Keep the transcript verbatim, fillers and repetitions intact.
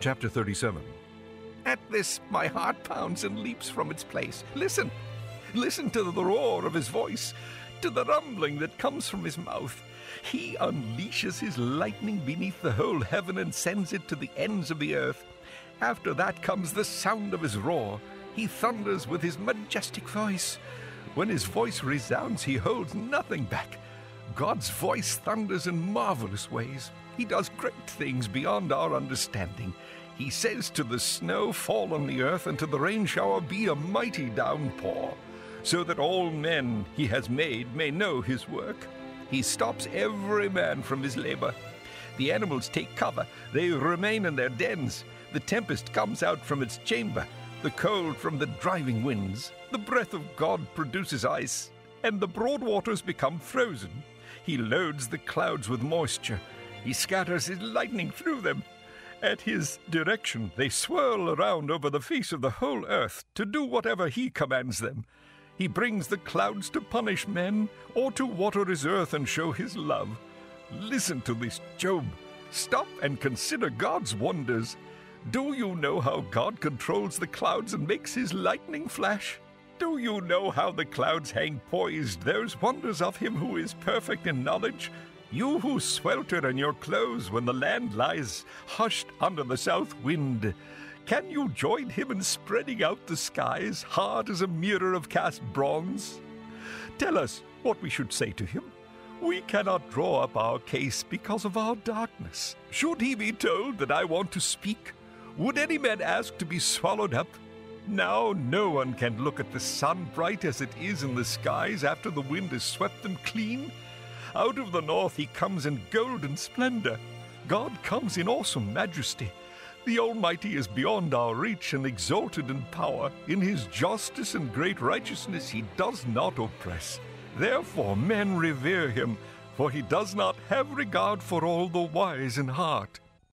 Chapter thirty-seven. At this my heart pounds and leaps from its place. Listen! Listen to the roar of his voice, to the rumbling that comes from his mouth. He unleashes his lightning beneath the whole heaven and sends it to the ends of the earth. After that comes the sound of his roar. He thunders with his majestic voice. When his voice resounds, he holds nothing back. God's voice thunders in marvelous ways. He does great things beyond our understanding. He says to the snow, fall on the earth, and to the rain shower, be a mighty downpour, so that all men he has made may know his work. He stops every man from his labor. The animals take cover. They remain in their dens. The tempest comes out from its chamber, the cold from the driving winds. The breath of God produces ice, and the broad waters become frozen. He loads the clouds with moisture. He scatters his lightning through them. At his direction, they swirl around over the face of the whole earth to do whatever he commands them. He brings the clouds to punish men, or to water his earth and show his love. Listen to this, Job. Stop and consider God's wonders. Do you know how God controls the clouds and makes his lightning flash? Do you know how the clouds hang poised, those wonders of him who is perfect in knowledge? You who swelter in your clothes when the land lies hushed under the south wind. Can you join him in spreading out the skies, hard as a mirror of cast bronze? Tell us what we should say to him. We cannot draw up our case because of our darkness. Should he be told that I want to speak? Would any man ask to be swallowed up? Now no one can look at the sun bright as it is in the skies after the wind has swept them clean. Out of the north he comes in golden splendor. God comes in awesome majesty. The Almighty is beyond our reach and exalted in power. In his justice and great righteousness he does not oppress. Therefore men revere him, for he does not have regard for all the wise in heart.